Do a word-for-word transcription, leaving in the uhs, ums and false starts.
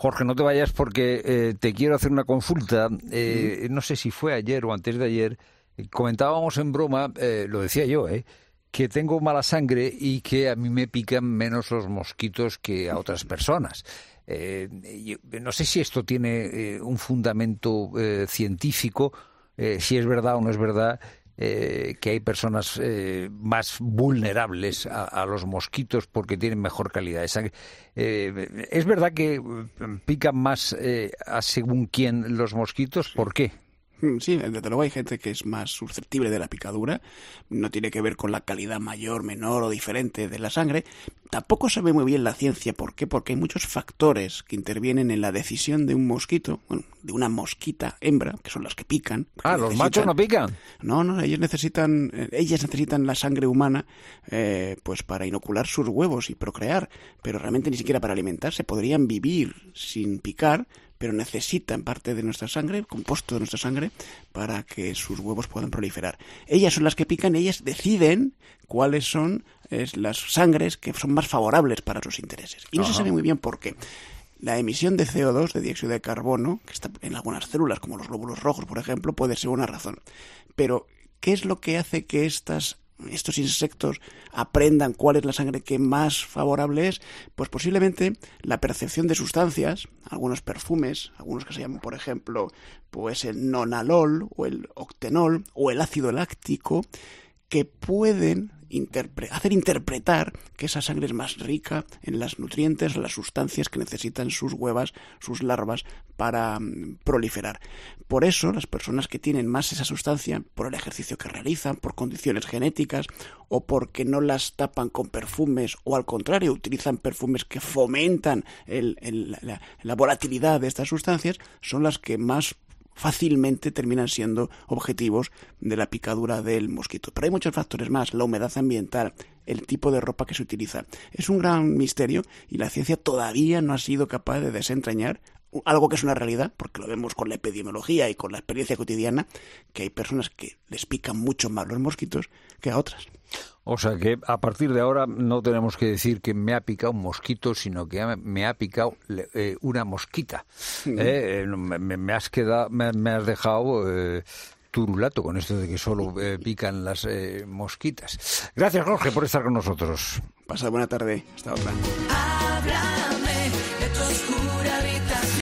Jorge, no te vayas porque eh, te quiero hacer una consulta. Eh, no sé si fue ayer o antes de ayer. Comentábamos en broma, eh, lo decía yo, eh, que tengo mala sangre y que a mí me pican menos los mosquitos que a otras personas. Eh, yo, no sé si esto tiene eh, un fundamento eh, científico, eh, si es verdad o no es verdad. Eh, que hay personas eh, más vulnerables a, a los mosquitos porque tienen mejor calidad de sangre. Eh, ¿Es verdad que pican más eh, a según quién los mosquitos? ¿Por qué? Sí, desde luego hay gente que es más susceptible de la picadura. No tiene que ver con la calidad mayor, menor o diferente de la sangre. Tampoco se ve muy bien la ciencia. ¿Por qué? Porque hay muchos factores que intervienen en la decisión de un mosquito, bueno, de una mosquita hembra, que son las que pican. Ah, ¿los machos no pican? No, no, ellos necesitan, ellas necesitan la sangre humana eh, pues para inocular sus huevos y procrear, pero realmente ni siquiera para alimentarse. Podrían vivir sin picar, pero necesitan parte de nuestra sangre, el compuesto de nuestra sangre, para que sus huevos puedan proliferar. Ellas son las que pican, ellas deciden cuáles son es, las sangres que son más favorables para sus intereses. Y no Ajá. se sabe muy bien por qué. La emisión de C O dos, de dióxido de carbono, que está en algunas células, como los glóbulos rojos, por ejemplo, puede ser una razón. Pero, ¿qué es lo que hace que estas estos insectos aprendan cuál es la sangre que más favorable es? Pues posiblemente la percepción de sustancias, algunos perfumes, algunos que se llaman, por ejemplo, pues el nonalol o el octenol o el ácido láctico, que pueden interpre- hacer interpretar que esa sangre es más rica en las nutrientes, las sustancias que necesitan sus huevas, sus larvas para um, proliferar. Por eso, las personas que tienen más esa sustancia, por el ejercicio que realizan, por condiciones genéticas, o porque no las tapan con perfumes, o al contrario, utilizan perfumes que fomentan el, el, la, la volatilidad de estas sustancias, son las que más fácilmente terminan siendo objetivos de la picadura del mosquito. Pero hay muchos factores más: la humedad ambiental, el tipo de ropa que se utiliza. Es un gran misterio y la ciencia todavía no ha sido capaz de desentrañar algo que es una realidad, porque lo vemos con la epidemiología y con la experiencia cotidiana, que hay personas que les pican mucho más los mosquitos que a otras. O sea que a partir de ahora no tenemos que decir que me ha picado un mosquito, sino que me ha picado eh, una mosquita. Mm. Eh, me, me has quedado, me, me has dejado eh, turulato con esto de que solo eh, pican las eh, mosquitas. Gracias, Jorge, por estar con nosotros. Pasad buena tarde. Hasta otra.